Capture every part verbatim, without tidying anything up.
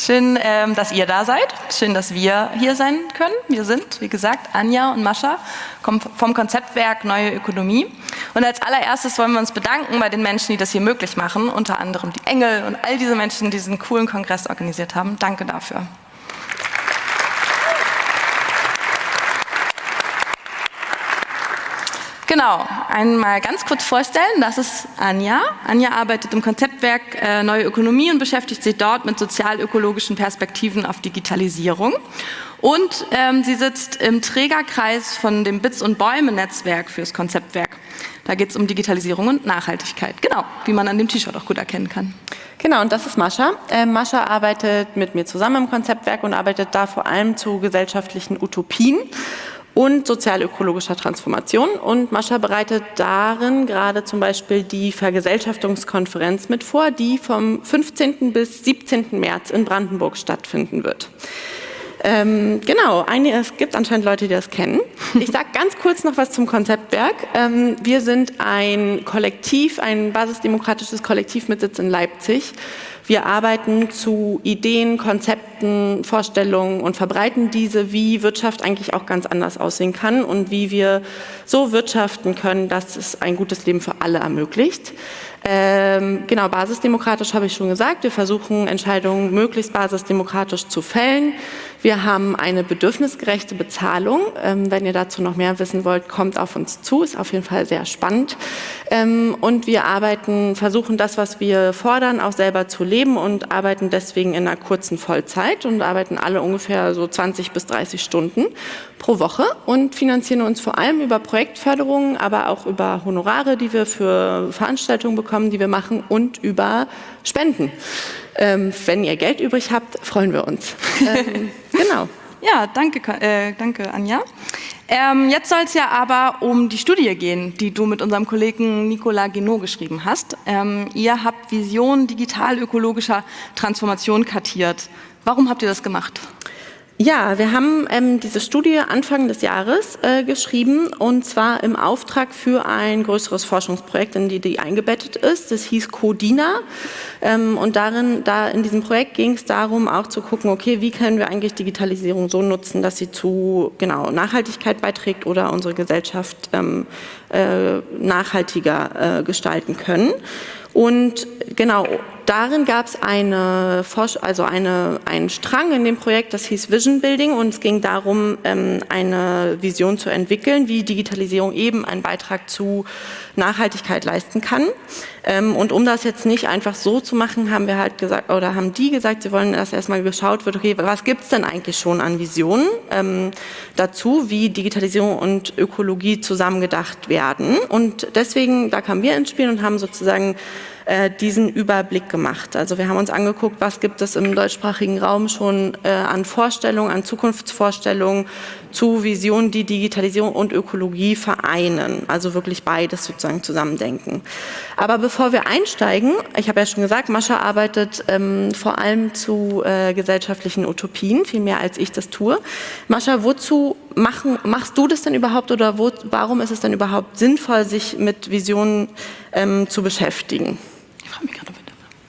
Schön, ähm, dass ihr da seid. Schön, dass wir hier sein können. Wir sind, wie gesagt, Anja und Mascha vom Konzeptwerk Neue Ökonomie. Und als allererstes wollen wir uns bedanken bei den Menschen, die das hier möglich machen, unter anderem die Engel und all diese Menschen, die diesen coolen Kongress organisiert haben. Danke dafür. Genau, einmal ganz kurz vorstellen, das ist Anja. Anja arbeitet im Konzeptwerk äh, Neue Ökonomie und beschäftigt sich dort mit sozial-ökologischen Perspektiven auf Digitalisierung. Und ähm, sie sitzt im Trägerkreis von dem Bits und Bäume-Netzwerk fürs Konzeptwerk. Da geht es um Digitalisierung und Nachhaltigkeit, genau, wie man an dem T-Shirt auch gut erkennen kann. Genau, und das ist Mascha. Äh, Mascha arbeitet mit mir zusammen im Konzeptwerk und arbeitet da vor allem zu gesellschaftlichen Utopien und sozial-ökologischer Transformation. Und Mascha bereitet darin gerade zum Beispiel die Vergesellschaftungskonferenz mit vor, die vom fünfzehnten bis siebzehnten März in Brandenburg stattfinden wird. Ähm, genau, einige, es gibt anscheinend Leute, die das kennen. Ich sage ganz kurz noch was zum Konzeptwerk. Ähm, wir sind ein Kollektiv, ein basisdemokratisches Kollektiv mit Sitz in Leipzig. Wir arbeiten zu Ideen, Konzepten, Vorstellungen und verbreiten diese, wie Wirtschaft eigentlich auch ganz anders aussehen kann und wie wir so wirtschaften können, dass es ein gutes Leben für alle ermöglicht. Ähm, genau, basisdemokratisch habe ich schon gesagt. Wir versuchen, Entscheidungen möglichst basisdemokratisch zu fällen. Wir haben eine bedürfnisgerechte Bezahlung. Ähm, wenn ihr dazu noch mehr wissen wollt, kommt auf uns zu. Ist auf jeden Fall sehr spannend. Ähm, und wir arbeiten, versuchen das, was wir fordern, auch selber zu leben und arbeiten deswegen in einer kurzen Vollzeit und arbeiten alle ungefähr so zwanzig bis dreißig Stunden pro Woche und finanzieren uns vor allem über Projektförderungen, aber auch über Honorare, die wir für Veranstaltungen bekommen, die wir machen, und über Spenden. Ähm, wenn ihr Geld übrig habt, freuen wir uns. Ähm, genau. Ja, danke, äh, danke Anja. Ähm, jetzt soll es ja aber um die Studie gehen, die du mit unserem Kollegen Nicolas Guénot geschrieben hast. Ähm, ihr habt Visionen digital-ökologischer Transformation kartiert. Warum habt ihr das gemacht? Ja, wir haben ähm, diese Studie Anfang des Jahres äh, geschrieben, und zwar im Auftrag für ein größeres Forschungsprojekt, in die die eingebettet ist. Das hieß CODINA, ähm, und darin, da in diesem Projekt ging es darum, auch zu gucken, okay, wie können wir eigentlich Digitalisierung so nutzen, dass sie zu genau Nachhaltigkeit beiträgt oder unsere Gesellschaft ähm, äh, nachhaltiger äh, gestalten können. Und genau, darin gab es eine, also eine, einen Strang in dem Projekt, das hieß Vision Building, und es ging darum, eine Vision zu entwickeln, wie Digitalisierung eben einen Beitrag zu Nachhaltigkeit leisten kann. Und um das jetzt nicht einfach so zu machen, haben wir halt gesagt, oder haben die gesagt, sie wollen, dass erstmal geschaut wird, okay, was gibt es denn eigentlich schon an Visionen ähm, dazu, wie Digitalisierung und Ökologie zusammengedacht werden. Und deswegen, da kamen wir ins Spiel und haben sozusagen äh, diesen Überblick gemacht. Also wir haben uns angeguckt, was gibt es im deutschsprachigen Raum schon äh, an Vorstellungen, an Zukunftsvorstellungen zu Visionen, die Digitalisierung und Ökologie vereinen, also wirklich beides sozusagen zusammendenken. Aber bevor wir einsteigen, ich habe ja schon gesagt, Mascha arbeitet ähm, vor allem zu äh, gesellschaftlichen Utopien, viel mehr als ich das tue. Mascha, wozu machen, machst du das denn überhaupt, oder wo, warum ist es denn überhaupt sinnvoll, sich mit Visionen ähm, zu beschäftigen? Ich frage mich gerade bitte.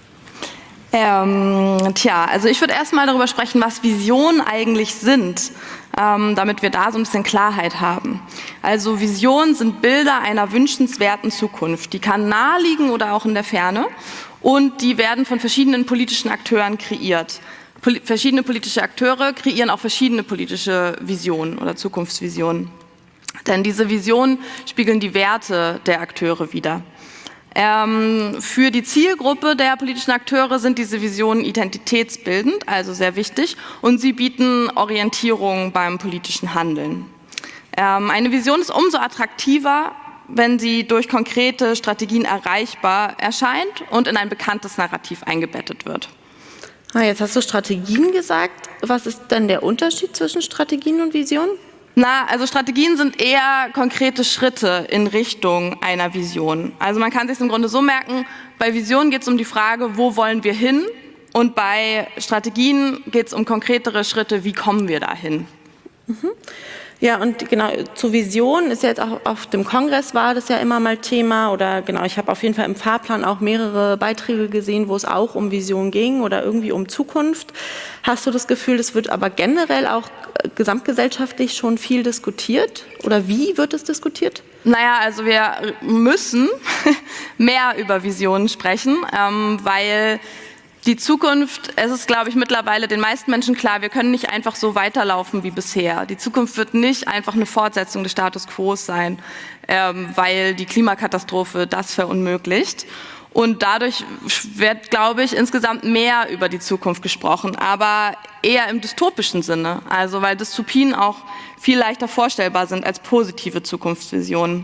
Ähm, tja, also ich würde erstmal darüber sprechen, was Visionen eigentlich sind, ähm, damit wir da so ein bisschen Klarheit haben. Also Visionen sind Bilder einer wünschenswerten Zukunft. Die kann nahe liegen oder auch in der Ferne, und die werden von verschiedenen politischen Akteuren kreiert. Poli- verschiedene politische Akteure kreieren auch verschiedene politische Visionen oder Zukunftsvisionen. Denn diese Visionen spiegeln die Werte der Akteure wider. Ähm, für die Zielgruppe der politischen Akteure sind diese Visionen identitätsbildend, also sehr wichtig, und sie bieten Orientierung beim politischen Handeln. Ähm, eine Vision ist umso attraktiver, wenn sie durch konkrete Strategien erreichbar erscheint und in ein bekanntes Narrativ eingebettet wird. Ah, jetzt hast du Strategien gesagt. Was ist denn der Unterschied zwischen Strategien und Visionen? Na, also Strategien sind eher konkrete Schritte in Richtung einer Vision. Also man kann sich im Grunde so merken, bei Visionen geht es um die Frage, wo wollen wir hin? Und bei Strategien geht es um konkretere Schritte, wie kommen wir dahin? Mhm. Ja, und genau, zu Vision ist ja jetzt auch auf dem Kongress war das ja immer mal Thema oder genau, ich habe auf jeden Fall im Fahrplan auch mehrere Beiträge gesehen, wo es auch um Vision ging oder irgendwie um Zukunft. Hast du das Gefühl, das wird aber generell auch gesamtgesellschaftlich schon viel diskutiert oder wie wird es diskutiert? Naja, also wir müssen mehr über Visionen sprechen, ähm, weil die Zukunft, es ist, glaube ich, mittlerweile den meisten Menschen klar, wir können nicht einfach so weiterlaufen wie bisher. Die Zukunft wird nicht einfach eine Fortsetzung des Status quo sein, ähm, weil die Klimakatastrophe das verunmöglicht. Und dadurch wird, glaube ich, insgesamt mehr über die Zukunft gesprochen, aber eher im dystopischen Sinne. Also weil Dystopien auch viel leichter vorstellbar sind als positive Zukunftsvisionen.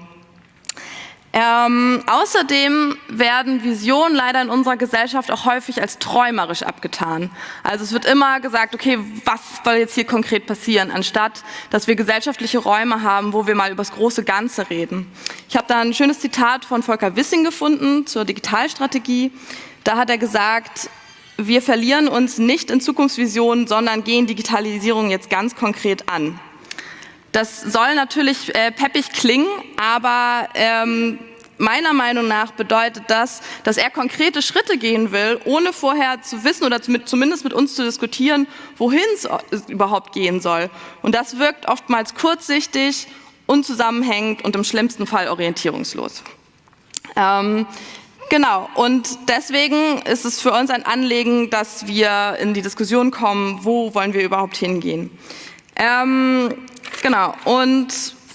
Ähm, außerdem werden Visionen leider in unserer Gesellschaft auch häufig als träumerisch abgetan. Also es wird immer gesagt, okay, was soll jetzt hier konkret passieren, anstatt dass wir gesellschaftliche Räume haben, wo wir mal über das große Ganze reden. Ich habe da ein schönes Zitat von Volker Wissing gefunden zur Digitalstrategie. Da hat er gesagt, wir verlieren uns nicht in Zukunftsvisionen, sondern gehen Digitalisierung jetzt ganz konkret an. Das soll natürlich äh, peppig klingen, aber ähm, meiner Meinung nach bedeutet das, dass er konkrete Schritte gehen will, ohne vorher zu wissen oder mit, zumindest mit uns zu diskutieren, wohin es überhaupt gehen soll. Und das wirkt oftmals kurzsichtig, unzusammenhängend und im schlimmsten Fall orientierungslos. Ähm, Genau, und deswegen ist es für uns ein Anliegen, dass wir in die Diskussion kommen, wo wollen wir überhaupt hingehen. Ähm, genau, und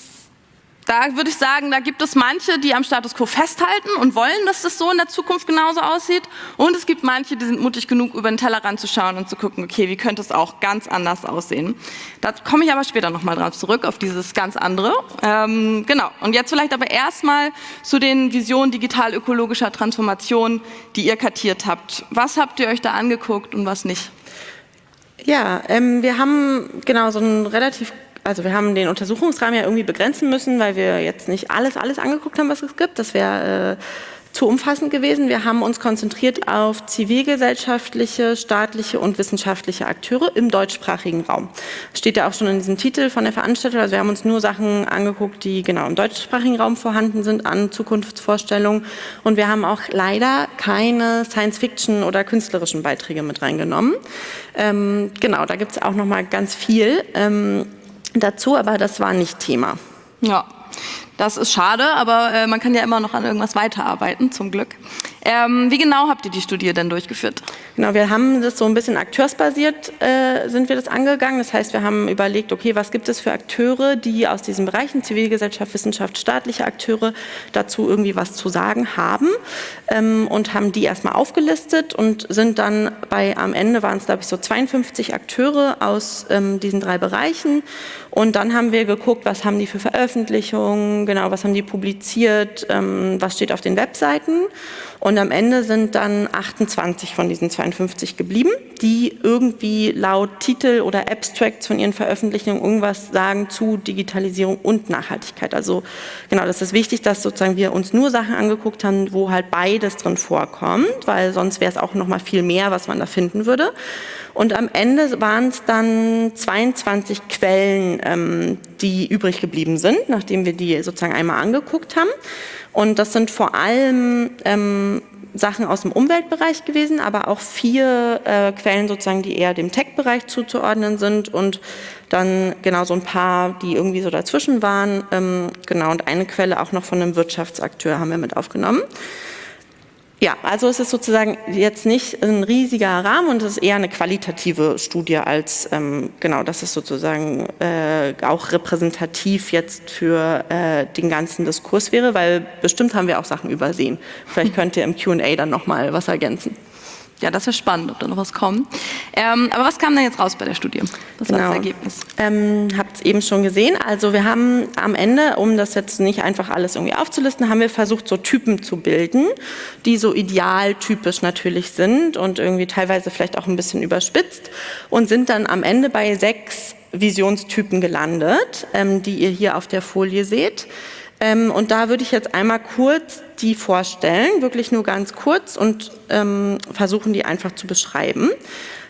da würde ich sagen, da gibt es manche, die am Status quo festhalten und wollen, dass das so in der Zukunft genauso aussieht. Und es gibt manche, die sind mutig genug, über den Tellerrand zu schauen und zu gucken, okay, wie könnte es auch ganz anders aussehen. Da komme ich aber später nochmal drauf zurück, auf dieses ganz andere. Ähm, genau, und jetzt vielleicht aber erstmal zu den Visionen digital-ökologischer Transformation, die ihr kartiert habt. Was habt ihr euch da angeguckt und was nicht? Ja, ähm, wir haben genau so ein relativ Also wir haben den Untersuchungsrahmen ja irgendwie begrenzen müssen, weil wir jetzt nicht alles, alles angeguckt haben, was es gibt. Das wäre äh, zu umfassend gewesen. Wir haben uns konzentriert auf zivilgesellschaftliche, staatliche und wissenschaftliche Akteure im deutschsprachigen Raum. Das steht ja auch schon in diesem Titel von der Veranstaltung. Also wir haben uns nur Sachen angeguckt, die genau im deutschsprachigen Raum vorhanden sind, an Zukunftsvorstellungen. Und wir haben auch leider keine Science-Fiction oder künstlerischen Beiträge mit reingenommen. Ähm, genau, da gibt es auch noch mal ganz viel ähm, dazu, aber das war nicht Thema. Ja, das ist schade, aber äh, man kann ja immer noch an irgendwas weiterarbeiten, zum Glück. Ähm, wie genau habt ihr die Studie denn durchgeführt? Genau, wir haben das so ein bisschen akteursbasiert, äh, sind wir das angegangen. Das heißt, wir haben überlegt, okay, was gibt es für Akteure, die aus diesen Bereichen, Zivilgesellschaft, Wissenschaft, staatliche Akteure, dazu irgendwie was zu sagen haben ähm, und haben die erstmal aufgelistet und sind dann bei, am Ende waren es, glaube ich, so zweiundfünfzig Akteure aus ähm, diesen drei Bereichen. Und dann haben wir geguckt, was haben die für Veröffentlichungen, genau, was haben die publiziert, ähm, was steht auf den Webseiten. Und am Ende sind dann achtundzwanzig von diesen zweiundfünfzig geblieben, die irgendwie laut Titel oder Abstracts von ihren Veröffentlichungen irgendwas sagen zu Digitalisierung und Nachhaltigkeit. Also genau, das ist wichtig, dass sozusagen wir uns nur Sachen angeguckt haben, wo halt beides drin vorkommt, weil sonst wäre es auch noch mal viel mehr, was man da finden würde. Und am Ende waren es dann zweiundzwanzig Quellen, ähm, die übrig geblieben sind, nachdem wir die sozusagen einmal angeguckt haben. Und das sind vor allem ähm, Sachen aus dem Umweltbereich gewesen, aber auch vier äh, Quellen sozusagen, die eher dem Tech-Bereich zuzuordnen sind und dann genau so ein paar, die irgendwie so dazwischen waren. Ähm, genau, und eine Quelle auch noch von einem Wirtschaftsakteur haben wir mit aufgenommen. Ja, also es ist sozusagen jetzt nicht ein riesiger Rahmen und es ist eher eine qualitative Studie als, ähm, genau, das ist sozusagen äh, auch repräsentativ jetzt für äh, den ganzen Diskurs wäre, weil bestimmt haben wir auch Sachen übersehen. Vielleicht könnt ihr im Q und A dann nochmal was ergänzen. Ja, das wäre spannend, ob da noch was kommt. Ähm, aber was kam denn jetzt raus bei der Studie? Was genau. war das Ergebnis? Ähm, habt es eben schon gesehen. Also wir haben am Ende, um das jetzt nicht einfach alles irgendwie aufzulisten, haben wir versucht, so Typen zu bilden, die so idealtypisch natürlich sind und irgendwie teilweise vielleicht auch ein bisschen überspitzt und sind dann am Ende bei sechs Visionstypen gelandet, ähm, die ihr hier auf der Folie seht. Ähm, und da würde ich jetzt einmal kurz die vorstellen, wirklich nur ganz kurz und ähm, versuchen, die einfach zu beschreiben.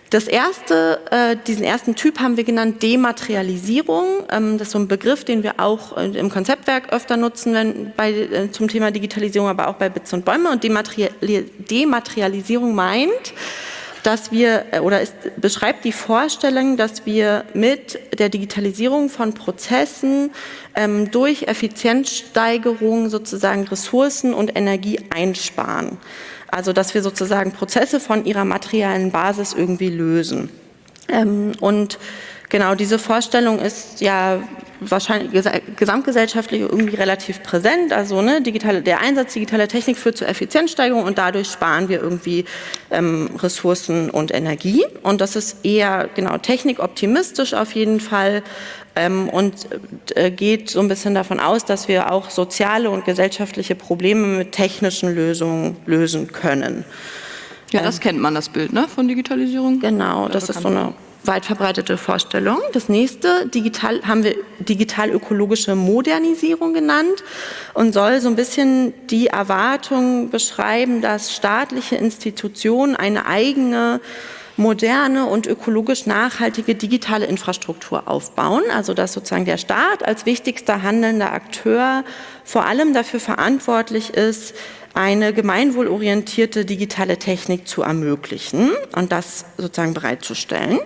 Das erste, äh, diesen ersten Typ haben wir genannt Dematerialisierung. Ähm, das ist so ein Begriff, den wir auch äh, im Konzeptwerk öfter nutzen, wenn, bei, äh, zum Thema Digitalisierung, aber auch bei Bits und Bäume. Und Demateri- Dematerialisierung meint, dass wir, äh, oder es beschreibt die Vorstellung, dass wir mit der Digitalisierung von Prozessen ähm, durch Effizienzsteigerung sozusagen Ressourcen und Energie einsparen. Also dass wir sozusagen Prozesse von ihrer materiellen Basis irgendwie lösen. Ähm, und genau diese Vorstellung ist ja wahrscheinlich gesamtgesellschaftlich irgendwie relativ präsent. Also ne, digitale, der Einsatz digitaler Technik führt zur Effizienzsteigerung und dadurch sparen wir irgendwie ähm, Ressourcen und Energie. Und das ist eher genau technikoptimistisch auf jeden Fall. Ähm, und äh, geht so ein bisschen davon aus, dass wir auch soziale und gesellschaftliche Probleme mit technischen Lösungen lösen können. Ja, das ähm, kennt man, das Bild, ne, von Digitalisierung. Genau, das ist so eine weit verbreitete Vorstellung. Das nächste digital, haben wir digital-ökologische Modernisierung genannt und soll so ein bisschen die Erwartung beschreiben, dass staatliche Institutionen eine eigene moderne und ökologisch nachhaltige digitale Infrastruktur aufbauen, also dass sozusagen der Staat als wichtigster handelnder Akteur vor allem dafür verantwortlich ist, eine gemeinwohlorientierte digitale Technik zu ermöglichen und das sozusagen bereitzustellen.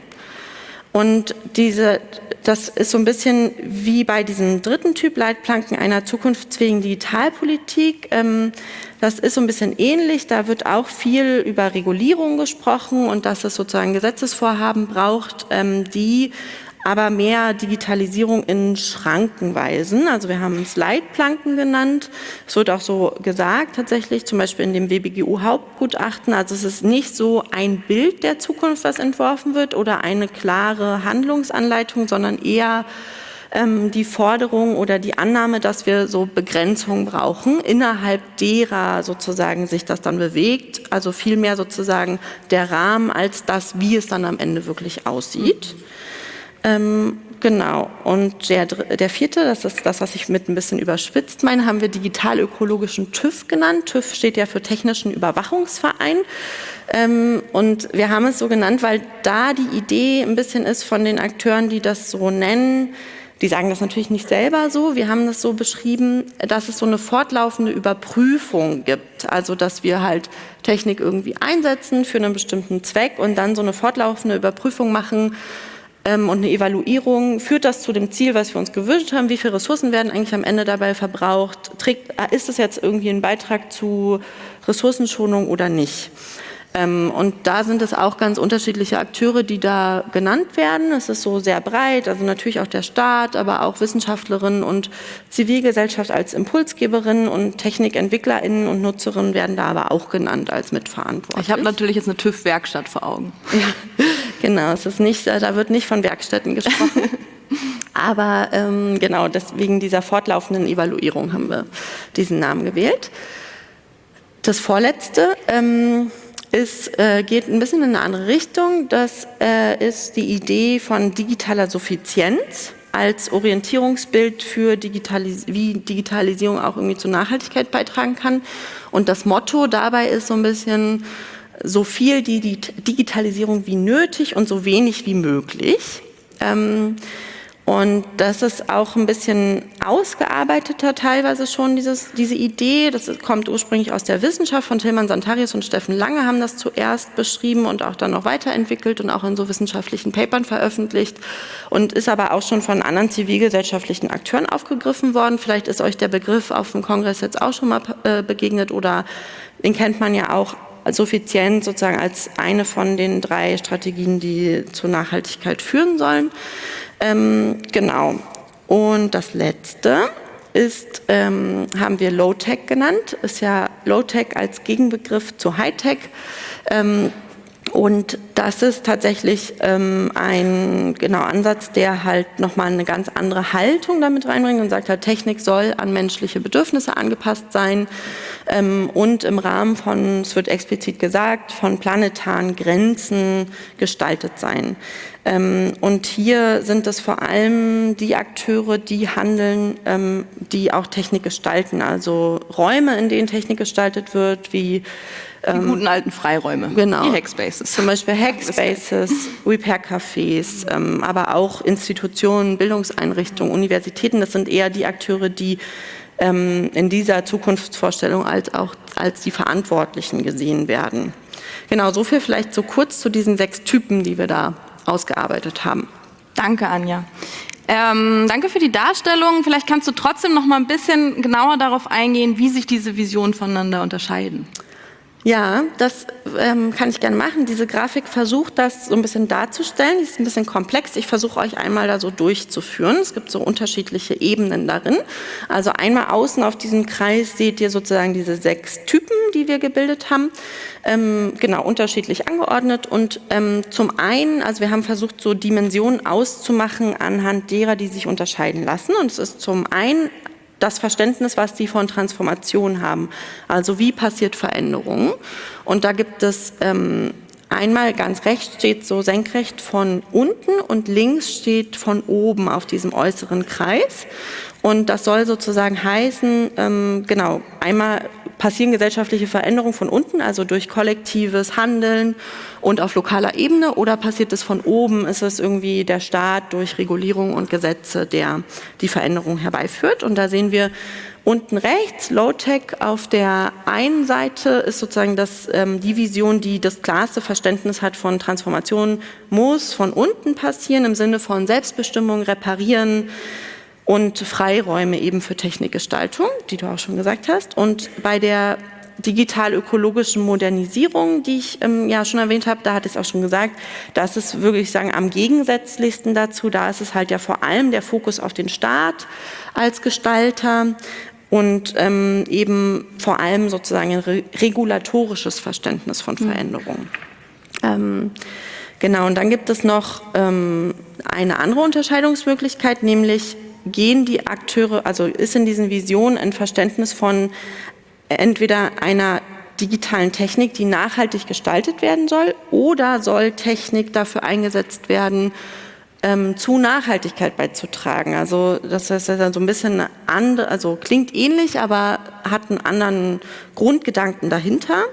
Und diese, das ist so ein bisschen wie bei diesem dritten Typ Leitplanken einer zukunftsfähigen Digitalpolitik. Das ist so ein bisschen ähnlich. Da wird auch viel über Regulierung gesprochen und dass es sozusagen Gesetzesvorhaben braucht, die aber mehr Digitalisierung in Schranken weisen. Also wir haben es Leitplanken genannt. Es wird auch so gesagt tatsächlich, zum Beispiel in dem W B G U-Hauptgutachten. Also es ist nicht so ein Bild der Zukunft, was entworfen wird oder eine klare Handlungsanleitung, sondern eher ähm, die Forderung oder die Annahme, dass wir so Begrenzungen brauchen, innerhalb derer sozusagen sich das dann bewegt. Also vielmehr sozusagen der Rahmen als das, wie es dann am Ende wirklich aussieht. Mhm. Ähm, genau, und der, der vierte, das ist das, was ich mit ein bisschen überspitzt meine, haben wir digital-ökologischen TÜV genannt. TÜV steht ja für Technischen Überwachungsverein. Ähm, und wir haben es so genannt, weil da die Idee ein bisschen ist von den Akteuren, die das so nennen, die sagen das natürlich nicht selber so, wir haben das so beschrieben, dass es so eine fortlaufende Überprüfung gibt. Also dass wir halt Technik irgendwie einsetzen für einen bestimmten Zweck und dann so eine fortlaufende Überprüfung machen, und eine Evaluierung, führt das zu dem Ziel, was wir uns gewünscht haben, wie viele Ressourcen werden eigentlich am Ende dabei verbraucht, trägt, ist es jetzt irgendwie ein Beitrag zu Ressourcenschonung oder nicht. Und da sind es auch ganz unterschiedliche Akteure, die da genannt werden. Es ist so sehr breit, also natürlich auch der Staat, aber auch Wissenschaftlerinnen und Zivilgesellschaft als Impulsgeberinnen und TechnikentwicklerInnen und Nutzerinnen werden da aber auch genannt als mitverantwortlich. Ich habe natürlich jetzt eine TÜV-Werkstatt vor Augen. Ja, genau, es ist nicht, da wird nicht von Werkstätten gesprochen. Aber ähm, genau, deswegen dieser fortlaufenden Evaluierung haben wir diesen Namen gewählt. Das vorletzte ähm, ist, äh, geht ein bisschen in eine andere Richtung. Das äh, ist die Idee von digitaler Suffizienz als Orientierungsbild für Digitalis- wie Digitalisierung auch irgendwie zur Nachhaltigkeit beitragen kann. Und das Motto dabei ist so ein bisschen so viel die, die Digitalisierung wie nötig und so wenig wie möglich. Ähm, Und das ist auch ein bisschen ausgearbeiteter teilweise schon, dieses, diese Idee. Das kommt ursprünglich aus der Wissenschaft von Tilman Santarius und Steffen Lange haben das zuerst beschrieben und auch dann noch weiterentwickelt und auch in so wissenschaftlichen Papern veröffentlicht und ist aber auch schon von anderen zivilgesellschaftlichen Akteuren aufgegriffen worden. Vielleicht ist euch der Begriff auf dem Kongress jetzt auch schon mal äh, begegnet oder den kennt man ja auch Suffizienz sozusagen als eine von den drei Strategien, die zur Nachhaltigkeit führen sollen. Ähm, genau. Und das letzte ist, ähm, haben wir Low-Tech genannt, ist ja Low-Tech als Gegenbegriff zu High-Tech. Ähm, und das ist tatsächlich ähm, ein genau Ansatz, der halt nochmal eine ganz andere Haltung damit reinbringt und sagt halt, Technik soll an menschliche Bedürfnisse angepasst sein ähm, und im Rahmen von, es wird explizit gesagt, von planetaren Grenzen gestaltet sein. Ähm, und hier sind es vor allem die Akteure, die handeln, ähm, die auch Technik gestalten, also Räume, in denen Technik gestaltet wird, wie die ähm, guten alten Freiräume, genau, die Hackspaces. Zum Beispiel Hackspaces, Repair-Cafés, ähm, aber auch Institutionen, Bildungseinrichtungen, Universitäten. Das sind eher die Akteure, die ähm, in dieser Zukunftsvorstellung als auch als die Verantwortlichen gesehen werden. Genau, so viel vielleicht so kurz zu diesen sechs Typen, die wir da ausgearbeitet haben. Danke, Anja. Ähm, danke für die Darstellung. Vielleicht kannst du trotzdem noch mal ein bisschen genauer darauf eingehen, wie sich diese Visionen voneinander unterscheiden. Ja, das ähm, kann ich gerne machen. Diese Grafik versucht, das so ein bisschen darzustellen. Die ist ein bisschen komplex. Ich versuche euch einmal da so durchzuführen. Es gibt so unterschiedliche Ebenen darin. Also einmal außen auf diesem Kreis seht ihr sozusagen diese sechs Typen, die wir gebildet haben. Ähm, genau, unterschiedlich angeordnet. Und ähm, zum einen, also wir haben versucht, so Dimensionen auszumachen anhand derer, die sich unterscheiden lassen. Und es ist zum einen das Verständnis, was die von Transformation haben. Also wie passiert Veränderung? Und da gibt es ähm, einmal ganz rechts steht so senkrecht von unten und links steht von oben auf diesem äußeren Kreis. Und das soll sozusagen heißen, ähm, genau, einmal passieren gesellschaftliche Veränderungen von unten, also durch kollektives Handeln und auf lokaler Ebene, oder passiert es von oben, ist es irgendwie der Staat durch Regulierung und Gesetze, der die Veränderung herbeiführt. Und da sehen wir unten rechts, Low-Tech auf der einen Seite ist sozusagen das, ähm, die Vision, die das klarste Verständnis hat von Transformation, muss von unten passieren, im Sinne von Selbstbestimmung, Reparieren, und Freiräume eben für Technikgestaltung, die du auch schon gesagt hast. Und bei der digital-ökologischen Modernisierung, die ich ähm, ja schon erwähnt habe, da hatte ich es auch schon gesagt, das ist wirklich sagen am gegensätzlichsten dazu. Da ist es halt ja vor allem der Fokus auf den Staat als Gestalter und ähm, eben vor allem sozusagen ein re- regulatorisches Verständnis von Veränderungen. Mhm. Ähm, genau, und dann gibt es noch ähm, eine andere Unterscheidungsmöglichkeit, nämlich gehen die Akteure, also ist in diesen Visionen ein Verständnis von entweder einer digitalen Technik, die nachhaltig gestaltet werden soll, oder soll Technik dafür eingesetzt werden, ähm, zu Nachhaltigkeit beizutragen. Also das ist ja so ein bisschen andere, also klingt ähnlich, aber hat einen anderen Grundgedanken dahinter.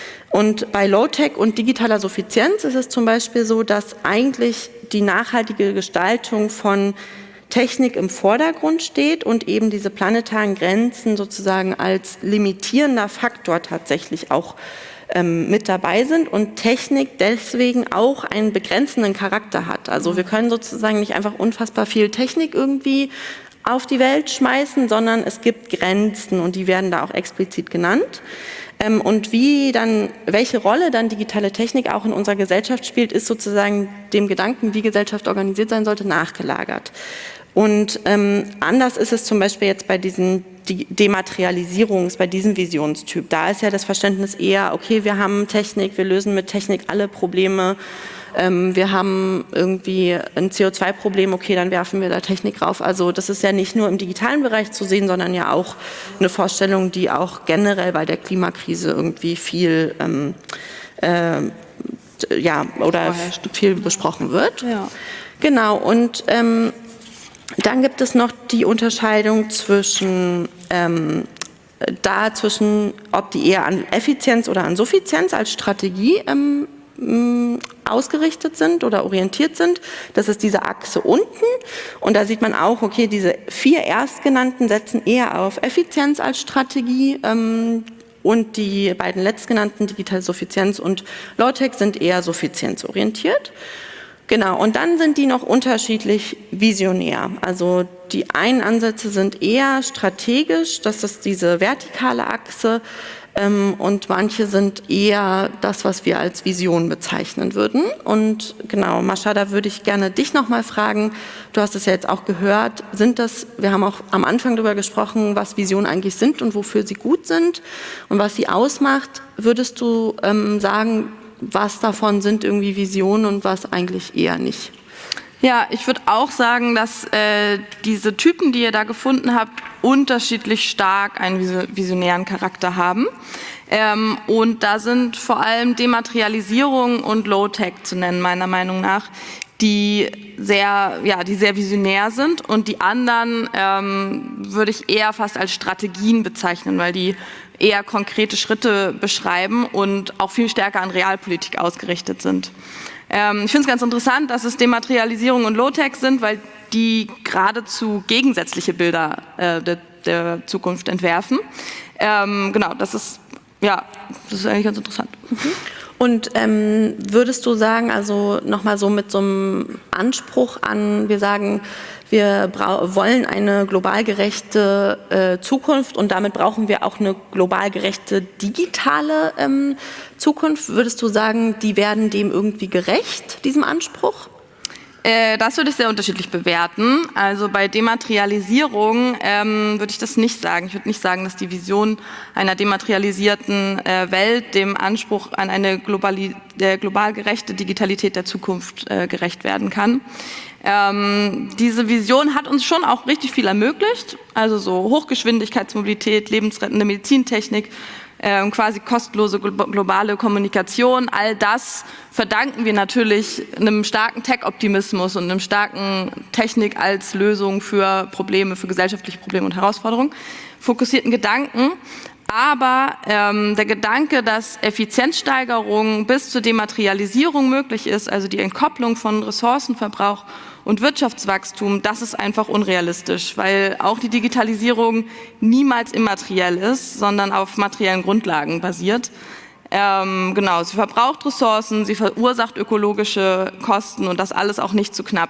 Und bei Low-Tech und digitaler Suffizienz ist es zum Beispiel so, dass eigentlich die nachhaltige Gestaltung von Technik im Vordergrund steht und eben diese planetaren Grenzen sozusagen als limitierender Faktor tatsächlich auch ähm, mit dabei sind und Technik deswegen auch einen begrenzenden Charakter hat. Also wir können sozusagen nicht einfach unfassbar viel Technik irgendwie auf die Welt schmeißen, sondern es gibt Grenzen und die werden da auch explizit genannt. Ähm, und wie dann, welche Rolle dann digitale Technik auch in unserer Gesellschaft spielt, ist sozusagen dem Gedanken, wie Gesellschaft organisiert sein sollte, nachgelagert. Und ähm, anders ist es zum Beispiel jetzt bei diesen Dematerialisierungs, bei diesem Visionstyp. Da ist ja das Verständnis eher, okay, wir haben Technik, wir lösen mit Technik alle Probleme. Ähm, wir haben irgendwie ein C O zwei Problem, okay, dann werfen wir da Technik rauf. Also das ist ja nicht nur im digitalen Bereich zu sehen, sondern ja auch eine Vorstellung, die auch generell bei der Klimakrise irgendwie viel, ähm, äh, ja, oder viel besprochen wird. Ja. Genau, und ähm, dann gibt es noch die Unterscheidung zwischen, ähm, da zwischen, ob die eher an Effizienz oder an Suffizienz als Strategie ähm, mh, ausgerichtet sind oder orientiert sind. Das ist diese Achse unten. Und da sieht man auch, okay, diese vier Erstgenannten setzen eher auf Effizienz als Strategie. Ähm, und die beiden letztgenannten, digitale Suffizienz und Low-Tech, sind eher suffizienzorientiert. Genau, und dann sind die noch unterschiedlich visionär. Also die einen Ansätze sind eher strategisch, das ist diese vertikale Achse, ähm, und manche sind eher das, was wir als Vision bezeichnen würden. Und genau, Mascha, da würde ich gerne dich nochmal fragen, du hast es ja jetzt auch gehört, sind das, wir haben auch am Anfang darüber gesprochen, was Visionen eigentlich sind und wofür sie gut sind und was sie ausmacht. Würdest du ähm, sagen, was davon sind irgendwie Visionen und was eigentlich eher nicht? Ja, ich würde auch sagen, dass äh, diese Typen, die ihr da gefunden habt, unterschiedlich stark einen visionären Charakter haben. Ähm, und da sind vor allem Dematerialisierung und Low-Tech zu nennen, meiner Meinung nach, die sehr, ja, die sehr visionär sind, und die anderen ähm, würde ich eher fast als Strategien bezeichnen, weil die eher konkrete Schritte beschreiben und auch viel stärker an Realpolitik ausgerichtet sind. Ähm, ich finde es ganz interessant, dass es Dematerialisierung und Low-Tech sind, weil die geradezu gegensätzliche Bilder äh, der, der Zukunft entwerfen. Ähm, genau, das ist, ja, das ist eigentlich ganz interessant. Mhm. Und ähm, würdest du sagen, also nochmal so mit so einem Anspruch an, wir sagen, wir wollen eine global gerechte äh, Zukunft und damit brauchen wir auch eine global gerechte digitale ähm, Zukunft. Würdest du sagen, die werden dem irgendwie gerecht, diesem Anspruch? Das würde ich sehr unterschiedlich bewerten. Also bei Dematerialisierung ähm, würde ich das nicht sagen. Ich würde nicht sagen, dass die Vision einer dematerialisierten äh, Welt dem Anspruch an eine globali- äh, global gerechte Digitalität der Zukunft äh, gerecht werden kann. Ähm, diese Vision hat uns schon auch richtig viel ermöglicht, also so Hochgeschwindigkeitsmobilität, lebensrettende Medizintechnik, Ähm, quasi kostenlose globale Kommunikation, all das verdanken wir natürlich einem starken Tech-Optimismus und einem starken Technik als Lösung für Probleme, für gesellschaftliche Probleme und Herausforderungen, fokussierten Gedanken. Aber ähm, der Gedanke, dass Effizienzsteigerung bis zur Dematerialisierung möglich ist, also die Entkopplung von Ressourcenverbrauch und Wirtschaftswachstum, das ist einfach unrealistisch, weil auch die Digitalisierung niemals immateriell ist, sondern auf materiellen Grundlagen basiert. Ähm, genau, sie verbraucht Ressourcen, sie verursacht ökologische Kosten und das alles auch nicht zu knapp.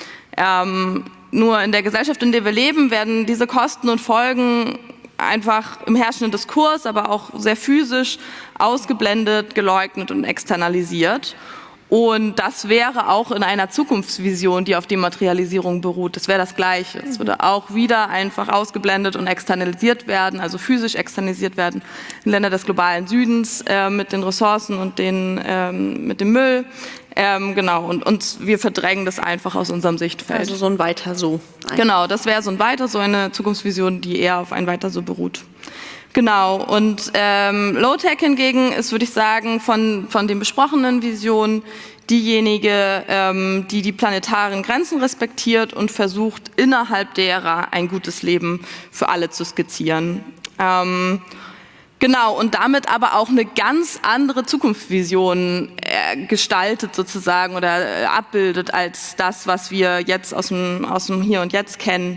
Ähm, nur in der Gesellschaft, in der wir leben, werden diese Kosten und Folgen einfach im herrschenden Diskurs, aber auch sehr physisch ausgeblendet, geleugnet und externalisiert. Und das wäre auch in einer Zukunftsvision, die auf Dematerialisierung beruht, das wäre das Gleiche. Es würde auch wieder einfach ausgeblendet und externalisiert werden, also physisch externalisiert werden in Länder des globalen Südens äh, mit den Ressourcen und den, ähm, mit dem Müll. Ähm, genau, und, und wir verdrängen das einfach aus unserem Sichtfeld. Also so ein Weiter so. Genau, das wäre so ein Weiter, so eine Zukunftsvision, die eher auf ein Weiter so beruht. Genau, und ähm, Low-Tech hingegen ist, würde ich sagen, von, von den besprochenen Visionen diejenige, ähm, die die planetaren Grenzen respektiert und versucht, innerhalb derer ein gutes Leben für alle zu skizzieren. Ähm, Genau, und damit aber auch eine ganz andere Zukunftsvision äh, gestaltet sozusagen oder äh, abbildet als das, was wir jetzt aus dem, aus dem Hier und Jetzt kennen.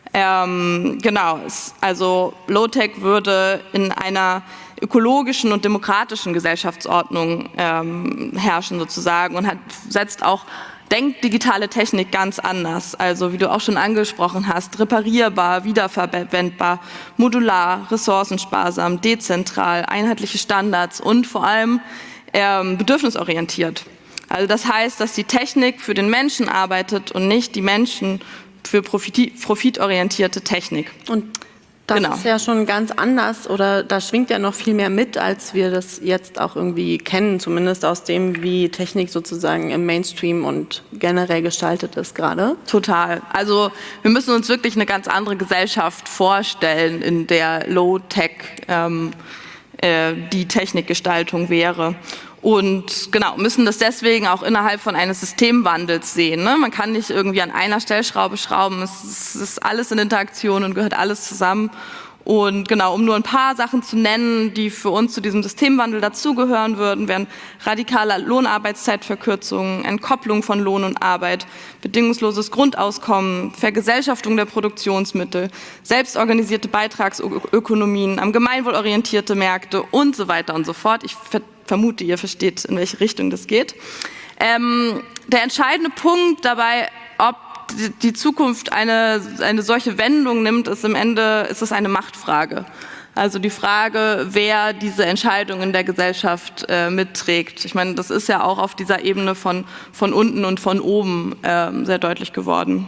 Ähm, genau, es, also Low-Tech würde in einer ökologischen und demokratischen Gesellschaftsordnung ähm, herrschen sozusagen und hat, setzt auch denkt digitale Technik ganz anders, also wie du auch schon angesprochen hast, reparierbar, wiederverwendbar, modular, ressourcensparsam, dezentral, einheitliche Standards und vor allem ähm, bedürfnisorientiert. Also das heißt, dass die Technik für den Menschen arbeitet und nicht die Menschen für profit- profitorientierte Technik. Und das genau. ist ja schon ganz anders oder da schwingt ja noch viel mehr mit, als wir das jetzt auch irgendwie kennen, zumindest aus dem, wie Technik sozusagen im Mainstream und generell gestaltet ist gerade. Total. Also wir müssen uns wirklich eine ganz andere Gesellschaft vorstellen, in der Low-Tech ähm, äh, die Technikgestaltung wäre. Und genau, müssen das deswegen auch innerhalb von eines Systemwandels sehen. Ne? Man kann nicht irgendwie an einer Stellschraube schrauben, es ist, es ist alles in Interaktion und gehört alles zusammen. Und genau, um nur ein paar Sachen zu nennen, die für uns zu diesem Systemwandel dazugehören würden, wären radikale Lohnarbeitszeitverkürzungen, Entkopplung von Lohn und Arbeit, bedingungsloses Grundauskommen, Vergesellschaftung der Produktionsmittel, selbstorganisierte Beitragsökonomien, am Gemeinwohl orientierte Märkte und so weiter und so fort. Ich ver- vermute, ihr versteht, in welche Richtung das geht. Ähm, der entscheidende Punkt dabei, ob die Zukunft eine, eine solche Wendung nimmt, ist am Ende ist es eine Machtfrage. Also die Frage, wer diese Entscheidung in der Gesellschaft äh, mitträgt. Ich meine, das ist ja auch auf dieser Ebene von, von unten und von oben äh, sehr deutlich geworden.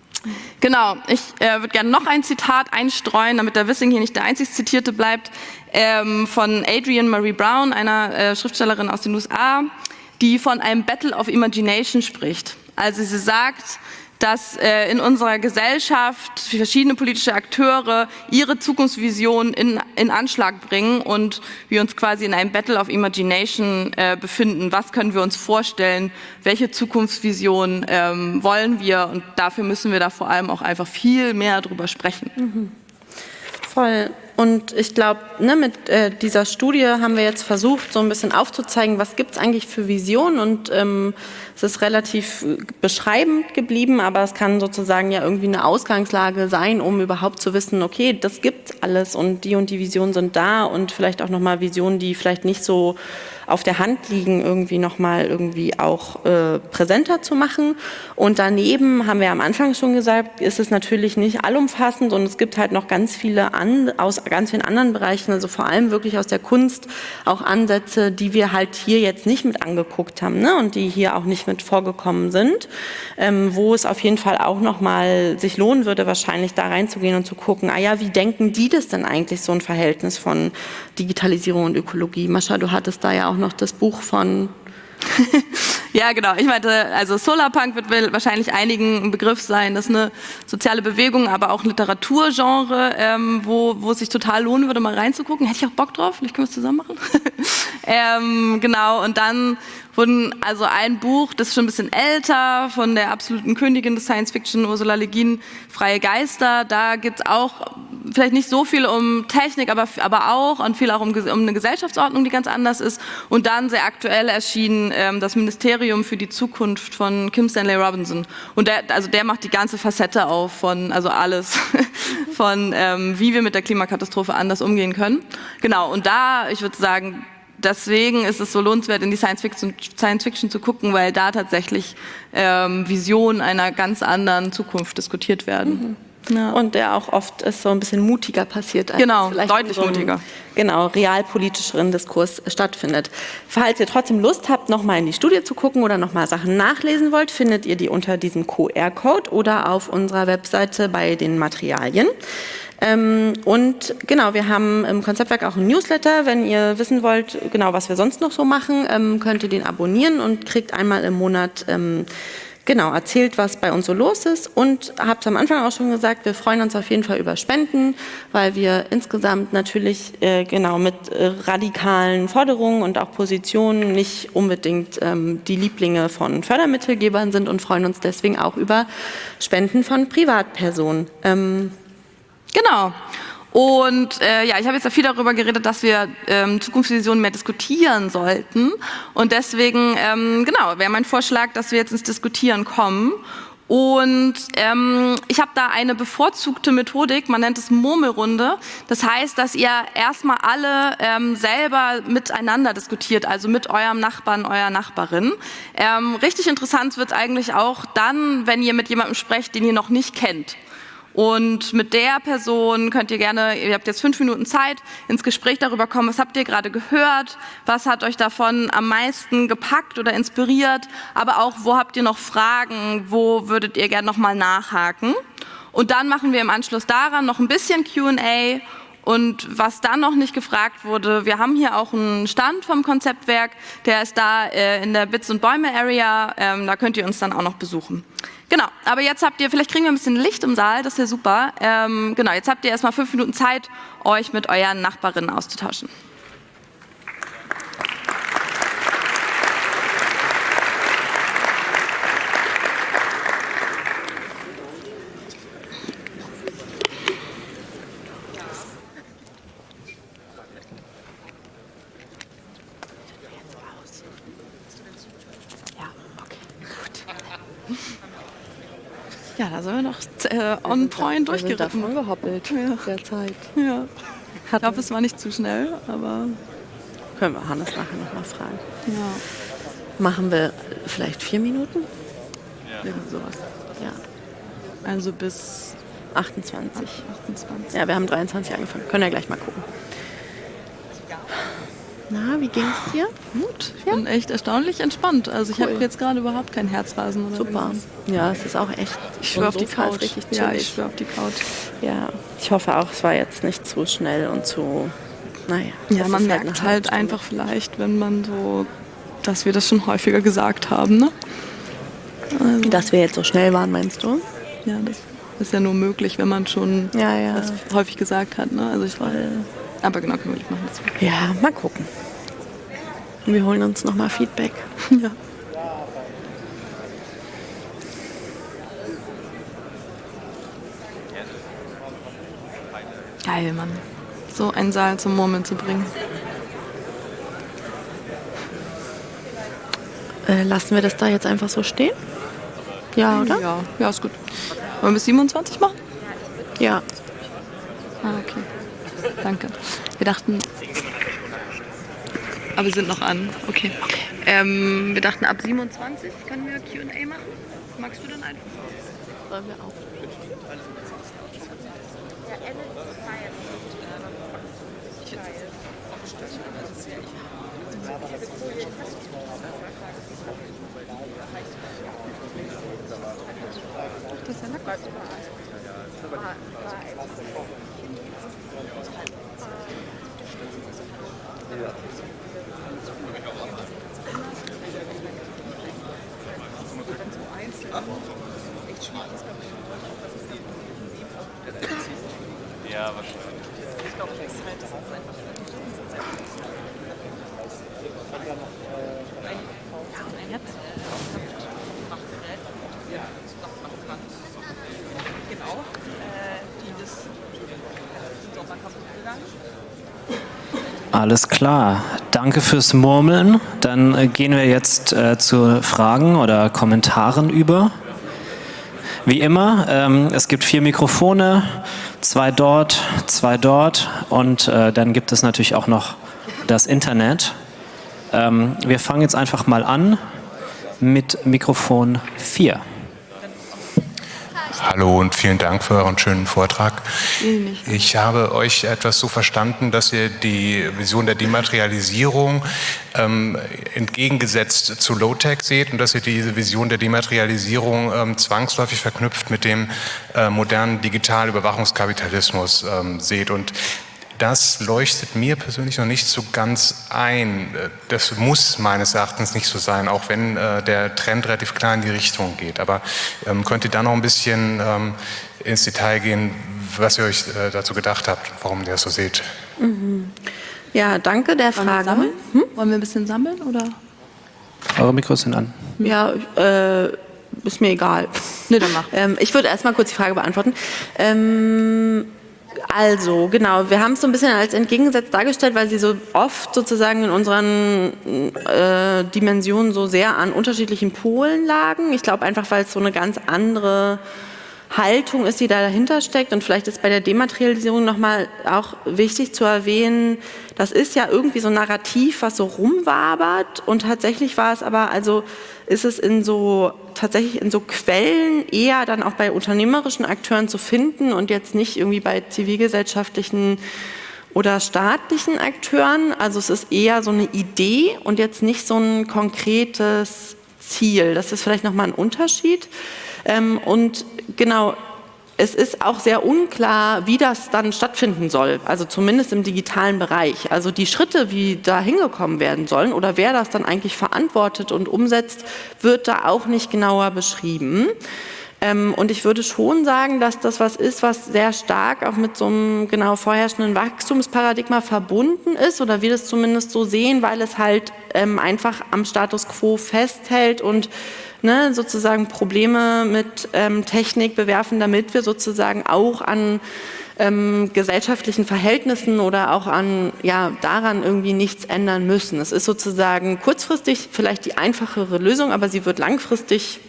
Genau, ich äh, würde gerne noch ein Zitat einstreuen, damit der Wissing hier nicht der einzig Zitierte bleibt, ähm, von Adrienne Marie Brown, einer äh, Schriftstellerin aus den U S A, die von einem Battle of Imagination spricht. Also sie sagt, dass äh, in unserer Gesellschaft verschiedene politische Akteure ihre Zukunftsvision in, in Anschlag bringen und wir uns quasi in einem Battle of Imagination äh, befinden. Was können wir uns vorstellen? Welche Zukunftsvision ähm, wollen wir? Und dafür müssen wir da vor allem auch einfach viel mehr drüber sprechen. Mhm. Voll. Und ich glaube, ne, mit äh, dieser Studie haben wir jetzt versucht, so ein bisschen aufzuzeigen, was gibt es eigentlich für Visionen. Und ähm, es ist relativ beschreibend geblieben, aber es kann sozusagen ja irgendwie eine Ausgangslage sein, um überhaupt zu wissen, okay, das gibt's alles und die und die Visionen sind da und vielleicht auch nochmal Visionen, die vielleicht nicht so auf der Hand liegen, irgendwie nochmal irgendwie auch äh, präsenter zu machen. Und daneben haben wir am Anfang schon gesagt, ist es natürlich nicht allumfassend und es gibt halt noch ganz viele an, aus ganz vielen anderen Bereichen, also vor allem wirklich aus der Kunst, auch Ansätze, die wir halt hier jetzt nicht mit angeguckt haben, ne? Und die hier auch nicht mit vorgekommen sind, ähm, wo es auf jeden Fall auch nochmal sich lohnen würde, wahrscheinlich da reinzugehen und zu gucken, ah ja, wie denken die das denn eigentlich, so ein Verhältnis von Digitalisierung und Ökologie? Mascha, du hattest da ja auch noch das Buch von... Ja, genau. Ich meinte, also Solarpunk wird wahrscheinlich einigen ein Begriff sein. Das ist eine soziale Bewegung, aber auch ein Literaturgenre, ähm, wo, wo es sich total lohnen würde, mal reinzugucken. Hätte ich auch Bock drauf. Vielleicht können wir es zusammen machen. ähm, genau. Und dann wurden also ein Buch, das ist schon ein bisschen älter, von der absoluten Königin des Science Fiction, Ursula Le Guin, Freie Geister. Da gibt es auch vielleicht nicht so viel um Technik, aber, aber auch und viel auch um, um eine Gesellschaftsordnung, die ganz anders ist. Und dann sehr aktuell erschienen ähm, das Ministerium für die Zukunft von Kim Stanley Robinson. Und der, also der macht die ganze Facette auf von, also alles, von ähm, wie wir mit der Klimakatastrophe anders umgehen können. Genau, und da, ich würde sagen, deswegen ist es so lohnenswert, in die Science Fiction, Science Fiction zu gucken, weil da tatsächlich ähm, Visionen einer ganz anderen Zukunft diskutiert werden. Mhm. Ja. Und der auch oft ist so ein bisschen mutiger passiert. Als genau, vielleicht deutlich so ein, mutiger. Genau, realpolitischeren Diskurs stattfindet. Falls ihr trotzdem Lust habt, nochmal in die Studie zu gucken oder nochmal Sachen nachlesen wollt, findet ihr die unter diesem Q R-Code oder auf unserer Webseite bei den Materialien. Ähm, und genau, wir haben im Konzeptwerk auch einen Newsletter. Wenn ihr wissen wollt, genau, was wir sonst noch so machen, ähm, könnt ihr den abonnieren und kriegt einmal im Monat ähm, genau erzählt, was bei uns so los ist. Und habe es am Anfang auch schon gesagt, wir freuen uns auf jeden Fall über Spenden, weil wir insgesamt natürlich äh, genau mit äh, radikalen Forderungen und auch Positionen nicht unbedingt ähm, die Lieblinge von Fördermittelgebern sind und freuen uns deswegen auch über Spenden von Privatpersonen. Ähm, Genau. Und äh, ja, ich habe jetzt ja viel darüber geredet, dass wir ähm, Zukunftsvisionen mehr diskutieren sollten. Und deswegen, ähm, genau, wäre mein Vorschlag, dass wir jetzt ins Diskutieren kommen. Und ähm, ich habe da eine bevorzugte Methodik, man nennt es Murmelrunde. Das heißt, dass ihr erstmal alle ähm, selber miteinander diskutiert, also mit eurem Nachbarn, eurer Nachbarin. Ähm, richtig interessant wird es eigentlich auch dann, wenn ihr mit jemandem sprecht, den ihr noch nicht kennt. Und mit der Person könnt ihr gerne, ihr habt jetzt fünf Minuten Zeit, ins Gespräch darüber kommen, was habt ihr gerade gehört, was hat euch davon am meisten gepackt oder inspiriert, aber auch, wo habt ihr noch Fragen, wo würdet ihr gerne nochmal nachhaken. Und dann machen wir im Anschluss daran noch ein bisschen Q und A. Und was dann noch nicht gefragt wurde, wir haben hier auch einen Stand vom Konzeptwerk, der ist da äh, in der Bits und Bäume Area, ähm, da könnt ihr uns dann auch noch besuchen. Genau, aber jetzt habt ihr, vielleicht kriegen wir ein bisschen Licht im Saal, das wäre super. Ähm, genau, jetzt habt ihr erstmal fünf Minuten Zeit, euch mit euren Nachbarinnen auszutauschen. Ja, da sind wir noch äh, on point durchgeritten. Wir sind gehoppelt ja. derzeit. Ja. Ich glaube, es war nicht zu schnell, aber... Können wir Hannes nachher noch mal fragen. Ja. Machen wir vielleicht vier Minuten? Ja. Irgendwie sowas. Ja. Also bis... achtundzwanzig. achtundzwanzig. Ja, wir haben dreiundzwanzig angefangen. Können ja gleich mal gucken. Na, wie ging's dir? Gut, ich ja? bin echt erstaunlich entspannt. Also ich cool. habe jetzt gerade überhaupt keinen Herzrasen. Oder super. Irgendwas. Ja, es ist auch echt. Ich schwöre auf die Couch. Richtig ja, ich schwöre auf die Couch. Ja, ich hoffe auch, es war jetzt nicht zu schnell und zu, naja. Ja, man merkt halt, halt einfach vielleicht, wenn man so, dass wir das schon häufiger gesagt haben, ne? Also, Dass wir jetzt so schnell waren, meinst du? ja, das ist ja nur möglich, wenn man schon Ja, ja. das häufig gesagt hat. Ne? Also ich, aber genau, können wir nicht machen. Das Ja, mal gucken. Wir holen uns nochmal Feedback. ja. Geil, Mann. So einen Saal zum Murmeln zu bringen. Äh, lassen wir das da jetzt einfach so stehen? Ja, oder? Ja, ja, ist gut. Wollen wir bis siebenundzwanzig machen? Ja. Ah, okay. Danke. Wir dachten... Aber wir sind noch an. Okay. Ähm, wir dachten, ab siebenundzwanzig können wir Q und A machen. Magst du dann einfach? Sollen wir auch. Das ist ja lecker. Ja, wahrscheinlich. Alles klar, danke fürs Murmeln. Dann äh, gehen wir jetzt äh, zu Fragen oder Kommentaren über. Wie immer, ähm, es gibt vier Mikrofone, zwei dort, zwei dort und äh, dann gibt es natürlich auch noch das Internet. Ähm, wir fangen jetzt einfach mal an mit Mikrofon vier. Hallo und vielen Dank für euren schönen Vortrag. Ich habe euch etwas so verstanden, dass ihr die Vision der Dematerialisierung ähm, entgegengesetzt zu Low-Tech seht und dass ihr diese Vision der Dematerialisierung ähm, zwangsläufig verknüpft mit dem äh, modernen digitalen Überwachungskapitalismus ähm, seht. Und das leuchtet mir persönlich noch nicht so ganz ein. Das muss meines Erachtens nicht so sein, auch wenn äh, der Trend relativ klar in die Richtung geht. Aber ähm, könnt ihr da noch ein bisschen ähm, ins Detail gehen, was ihr euch äh, dazu gedacht habt, warum ihr das so seht? Mhm. Ja, danke der Wollen wir Frage. sammeln? Hm? Wollen wir ein bisschen sammeln, oder? Eure Mikros sind an. Ja, äh, ist mir egal. Nee, dann mach. Ähm, ich würde erstmal kurz die Frage beantworten. Ähm, Also, genau, wir haben es so ein bisschen als entgegengesetzt dargestellt, weil sie so oft sozusagen in unseren äh, Dimensionen so sehr an unterschiedlichen Polen lagen. Ich glaube einfach, weil es so eine ganz andere Haltung ist, die da dahinter steckt. Und vielleicht ist bei der Dematerialisierung nochmal auch wichtig zu erwähnen, das ist ja irgendwie so ein Narrativ, was so rumwabert. Und tatsächlich war es aber, also ist es in so, tatsächlich in so Quellen eher dann auch bei unternehmerischen Akteuren zu finden und jetzt nicht irgendwie bei zivilgesellschaftlichen oder staatlichen Akteuren. Also es ist eher so eine Idee und jetzt nicht so ein konkretes Ziel. Das ist vielleicht nochmal ein Unterschied. Ähm, und genau, es ist auch sehr unklar, wie das dann stattfinden soll, also zumindest im digitalen Bereich. Also die Schritte, wie da hingekommen werden sollen oder wer das dann eigentlich verantwortet und umsetzt, wird da auch nicht genauer beschrieben. Ähm, und ich würde schon sagen, dass das was ist, was sehr stark auch mit so einem genau vorherrschenden Wachstumsparadigma verbunden ist oder wir das zumindest so sehen, weil es halt ähm, einfach am Status quo festhält und ne, sozusagen Probleme mit ähm, Technik bewerfen, damit wir sozusagen auch an ähm, gesellschaftlichen Verhältnissen oder auch an, ja, daran irgendwie nichts ändern müssen. Es ist sozusagen kurzfristig vielleicht die einfachere Lösung, aber sie wird langfristig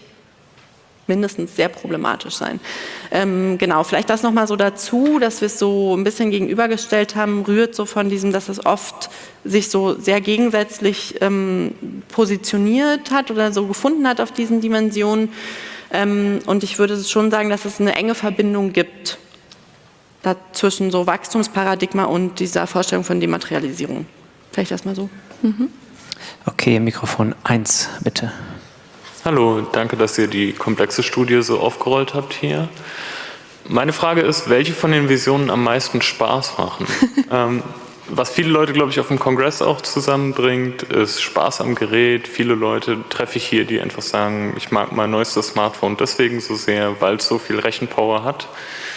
mindestens sehr problematisch sein. Ähm, genau, vielleicht das nochmal so dazu, dass wir es so ein bisschen gegenübergestellt haben, rührt so von diesem, dass es oft sich so sehr gegensätzlich ähm, positioniert hat oder so gefunden hat auf diesen Dimensionen. Ähm, und ich würde schon sagen, dass es eine enge Verbindung gibt dazwischen so Wachstumsparadigma und dieser Vorstellung von Dematerialisierung. Vielleicht erstmal so. Mhm. Okay, Mikrofon eins, bitte. Hallo, danke, dass ihr die komplexe Studie so aufgerollt habt hier. Meine Frage ist, welche von den Visionen am meisten Spaß machen? ähm, was viele Leute, glaube ich, auf dem Kongress auch zusammenbringt, ist Spaß am Gerät. Viele Leute treffe ich hier, die einfach sagen, ich mag mein neuestes Smartphone deswegen so sehr, weil es so viel Rechenpower hat.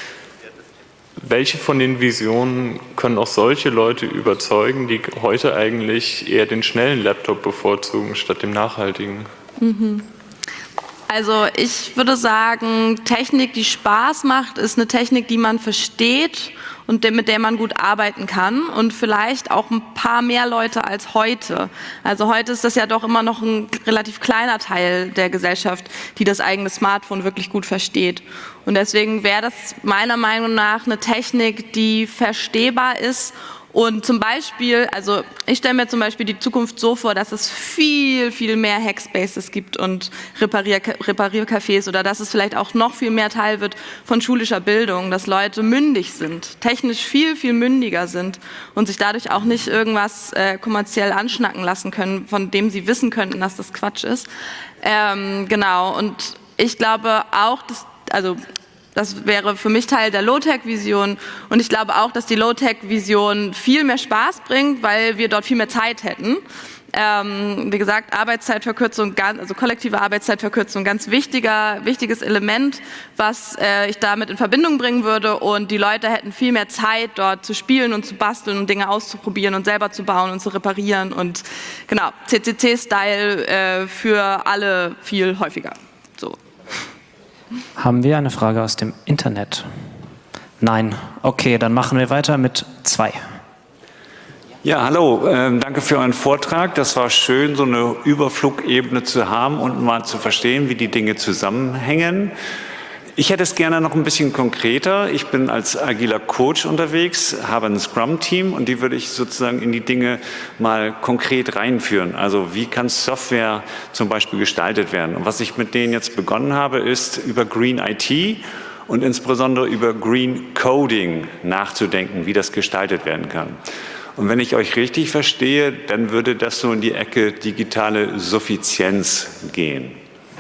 Welche von den Visionen können auch solche Leute überzeugen, die heute eigentlich eher den schnellen Laptop bevorzugen statt dem nachhaltigen? Mhm. Also ich würde sagen, Technik, die Spaß macht, ist eine Technik, die man versteht und mit der man gut arbeiten kann und vielleicht auch ein paar mehr Leute als heute. Also heute ist das ja doch immer noch ein relativ kleiner Teil der Gesellschaft, die das eigene Smartphone wirklich gut versteht. Und deswegen wäre das meiner Meinung nach eine Technik, die verstehbar ist. Und zum Beispiel, also ich stelle mir zum Beispiel die Zukunft so vor, dass es viel, viel mehr Hackspaces gibt und Reparier Repariercafés oder dass es vielleicht auch noch viel mehr Teil wird von schulischer Bildung, dass Leute mündig sind, technisch viel, viel mündiger sind und sich dadurch auch nicht irgendwas äh, kommerziell anschnacken lassen können, von dem sie wissen könnten, dass das Quatsch ist. Ähm, genau, und ich glaube auch, dass, also das wäre für mich Teil der Low-Tech-Vision und ich glaube auch, dass die Low-Tech-Vision viel mehr Spaß bringt, weil wir dort viel mehr Zeit hätten. Ähm, wie gesagt, Arbeitszeitverkürzung, also kollektive Arbeitszeitverkürzung, ganz wichtiger, wichtiges Element, was äh, ich damit in Verbindung bringen würde und die Leute hätten viel mehr Zeit, dort zu spielen und zu basteln und Dinge auszuprobieren und selber zu bauen und zu reparieren und genau, C C C-Style äh, für alle viel häufiger. So. Haben wir eine Frage aus dem Internet? Nein. Okay, dann machen wir weiter mit zwei. Ja, hallo. Ähm, danke für euren Vortrag. Das war schön, so eine Überflugebene zu haben und mal zu verstehen, wie die Dinge zusammenhängen. Ich hätte es gerne noch ein bisschen konkreter. Ich bin als agiler Coach unterwegs, habe ein Scrum-Team und die würde ich sozusagen in die Dinge mal konkret reinführen. Also wie kann Software zum Beispiel gestaltet werden? Und was ich mit denen jetzt begonnen habe, ist über Green I T und insbesondere über Green Coding nachzudenken, wie das gestaltet werden kann. Und wenn ich euch richtig verstehe, dann würde das so in die Ecke digitale Suffizienz gehen.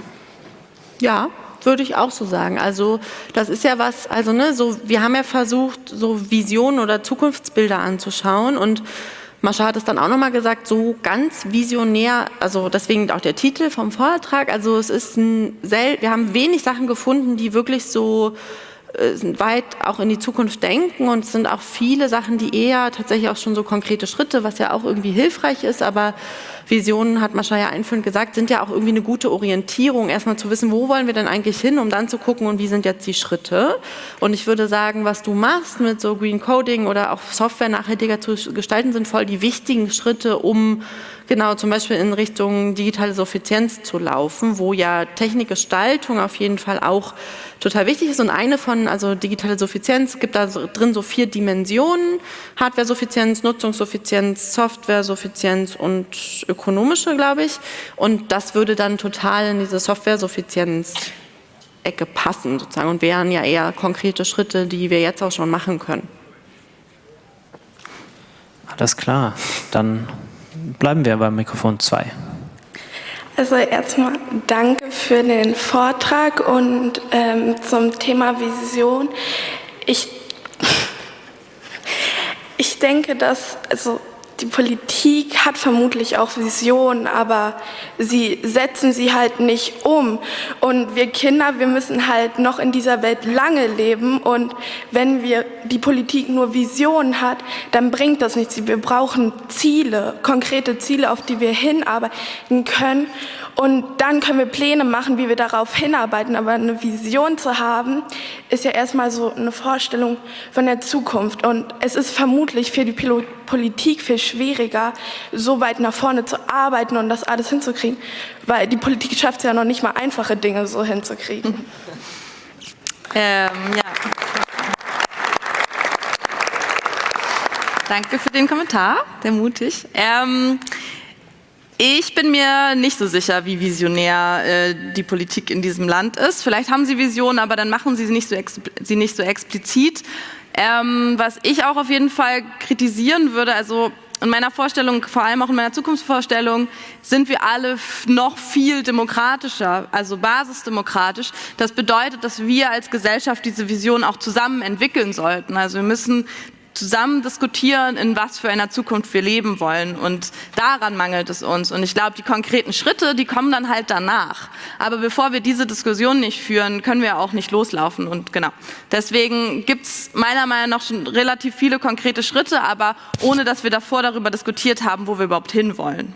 Ja, würde ich auch so sagen. Also das ist ja was, also ne, so wir haben ja versucht, so Visionen oder Zukunftsbilder anzuschauen und Mascha hat es dann auch nochmal gesagt, so ganz visionär, also deswegen auch der Titel vom Vortrag, also es ist ein, wir haben wenig Sachen gefunden, die wirklich so weit auch in die Zukunft denken und es sind auch viele Sachen, die eher tatsächlich auch schon so konkrete Schritte, was ja auch irgendwie hilfreich ist, aber Visionen, hat Mascha ja einführend gesagt, sind ja auch irgendwie eine gute Orientierung, erstmal zu wissen, wo wollen wir denn eigentlich hin, um dann zu gucken und wie sind jetzt die Schritte. Und ich würde sagen, was du machst mit so Green Coding oder auch Software nachhaltiger zu gestalten, sind voll die wichtigen Schritte, um genau zum Beispiel in Richtung digitale Suffizienz zu laufen, wo ja Technikgestaltung auf jeden Fall auch total wichtig ist. Und eine von, also digitale Suffizienz, gibt da so, drin so vier Dimensionen: Hardware-Suffizienz, Nutzungssuffizienz, Software-Suffizienz und ökonomische, glaube ich. Und das würde dann total in diese Software-Suffizienz-Ecke passen sozusagen und wären ja eher konkrete Schritte, die wir jetzt auch schon machen können. Alles klar, dann bleiben wir beim Mikrofon zwei. Also erstmal danke für den Vortrag und ähm, zum Thema Vision. Ich, ich denke, dass also die Politik hat vermutlich auch Visionen, aber sie setzen sie halt nicht um. Und wir Kinder, wir müssen halt noch in dieser Welt lange leben. Und wenn wir die Politik nur Visionen hat, dann bringt das nichts. Wir brauchen Ziele, konkrete Ziele, auf die wir hinarbeiten können. Und dann können wir Pläne machen, wie wir darauf hinarbeiten. Aber eine Vision zu haben, ist ja erstmal so eine Vorstellung von der Zukunft. Und es ist vermutlich für die Politik viel schwieriger, so weit nach vorne zu arbeiten und das alles hinzukriegen. Weil die Politik schafft es ja noch nicht mal, einfache Dinge so hinzukriegen. Ähm, ja. Danke für den Kommentar, sehr mutig. Ähm, Ich bin mir nicht so sicher, wie visionär äh, die Politik in diesem Land ist. Vielleicht haben sie Visionen, aber dann machen sie sie nicht so, sie nicht so explizit. Ähm, was ich auch auf jeden Fall kritisieren würde, also in meiner Vorstellung, vor allem auch in meiner Zukunftsvorstellung, sind wir alle noch viel demokratischer, also basisdemokratisch. Das bedeutet, dass wir als Gesellschaft diese Vision auch zusammen entwickeln sollten. Also wir müssen zusammen diskutieren, in was für einer Zukunft wir leben wollen. Und daran mangelt es uns. Und ich glaube, die konkreten Schritte, die kommen dann halt danach. Aber bevor wir diese Diskussion nicht führen, können wir auch nicht loslaufen. Und genau, deswegen gibt es meiner Meinung nach schon relativ viele konkrete Schritte, aber ohne, dass wir davor darüber diskutiert haben, wo wir überhaupt hinwollen.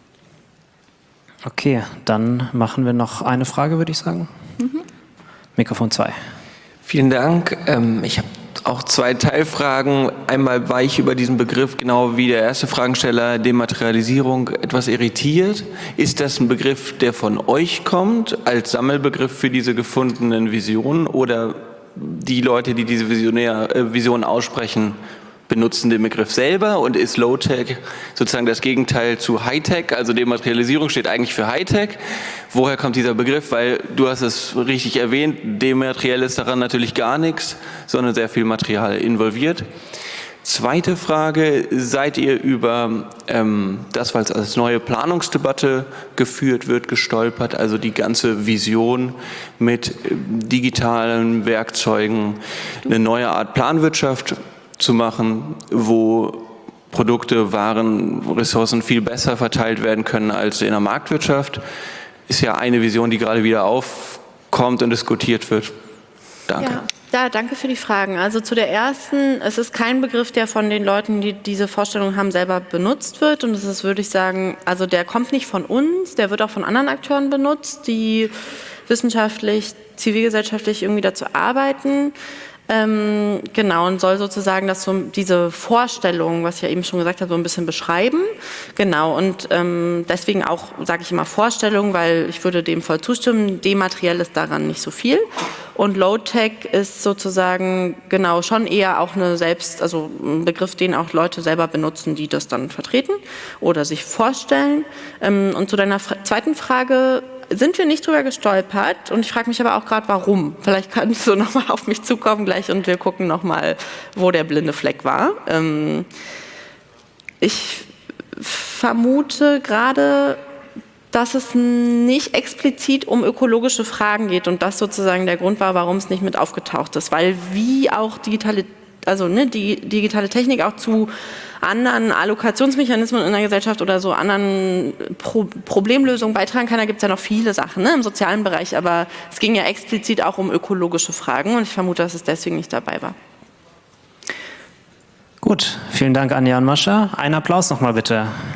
Okay, dann machen wir noch eine Frage, würde ich sagen. Mhm. Mikrofon zwei. Vielen Dank. Ähm, ich habe auch zwei Teilfragen. Einmal war ich über diesen Begriff, genau wie der erste Fragensteller, Dematerialisierung, etwas irritiert. Ist das ein Begriff, der von euch kommt, als Sammelbegriff für diese gefundenen Visionen, oder die Leute, die diese Visionär, äh, Visionen aussprechen, benutzen den Begriff selber, und ist Low-Tech sozusagen das Gegenteil zu High-Tech? Also Dematerialisierung steht eigentlich für High-Tech. Woher kommt dieser Begriff? Weil, du hast es richtig erwähnt, demateriell ist daran natürlich gar nichts, sondern sehr viel Material involviert. Zweite Frage, seid ihr über ähm, das, was als neue Planungsdebatte geführt wird, gestolpert, also die ganze Vision mit digitalen Werkzeugen, eine neue Art Planwirtschaft zu machen, wo Produkte, Waren, Ressourcen viel besser verteilt werden können als in der Marktwirtschaft? Ist ja eine Vision, die gerade wieder aufkommt und diskutiert wird. Danke. Ja. Ja, danke für die Fragen. Also zu der ersten, es ist kein Begriff, der von den Leuten, die diese Vorstellung haben, selber benutzt wird. Und es ist, würde ich sagen, also der kommt nicht von uns, der wird auch von anderen Akteuren benutzt, die wissenschaftlich, zivilgesellschaftlich irgendwie dazu arbeiten. Ähm, genau, und soll sozusagen das so, diese Vorstellung, was ich ja eben schon gesagt habe, so ein bisschen beschreiben. Genau, und ähm, deswegen auch, sage ich immer Vorstellung, weil ich würde dem voll zustimmen, demateriell ist daran nicht so viel. Und Low-Tech ist sozusagen genau schon eher auch eine selbst, also ein Begriff, den auch Leute selber benutzen, die das dann vertreten oder sich vorstellen. Ähm, und zu deiner Fra- zweiten Frage, sind wir nicht drüber gestolpert, und ich frage mich aber auch gerade, warum. Vielleicht kannst du nochmal auf mich zukommen gleich und wir gucken nochmal, wo der blinde Fleck war. Ähm, ich vermute gerade, dass es nicht explizit um ökologische Fragen geht und das sozusagen der Grund war, warum es nicht mit aufgetaucht ist, weil wie auch digitale, also ne, die digitale Technik auch zu anderen Allokationsmechanismen in der Gesellschaft oder so anderen Pro- Problemlösungen beitragen kann. Da gibt es ja noch viele Sachen, ne, im sozialen Bereich, aber es ging ja explizit auch um ökologische Fragen und ich vermute, dass es deswegen nicht dabei war. Gut, vielen Dank, Anja und Mascha. Einen Applaus nochmal bitte.